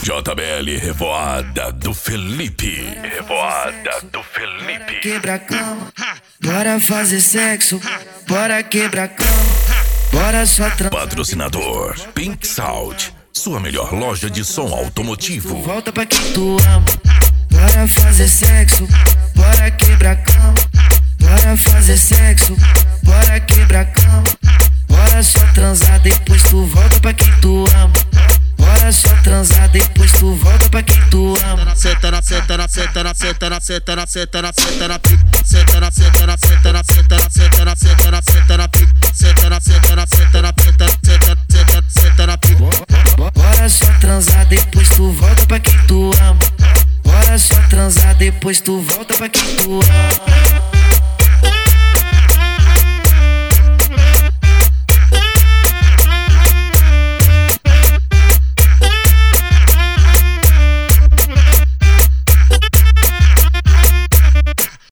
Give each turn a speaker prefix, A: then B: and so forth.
A: JBL Revoada do Felipe. Revoada do Felipe.
B: Quebra a cama, bora fazer sexo, bora quebrar a cama, bora só
A: Patrocinador Pink Sound, sua melhor loja de som automotivo.
B: Volta pra quem tu ama, bora fazer sexo, bora quebrar a cama, bora fazer sexo, bora quebrar a cama, bora só transar, depois tu volta pra quem tu ama. Bora só transar, depois tu volta pra quem tu ama.
C: Senta na, senta na, senta na, senta na, senta na, senta na, senta na pica. Senta na, senta na, senta na, senta na, senta na, senta na, senta na pica. Senta na, senta na, senta na, senta na pica.
B: Bora só transar, depois tu volta pra quem tu ama. Bora só transar, depois tu volta pra quem tu ama.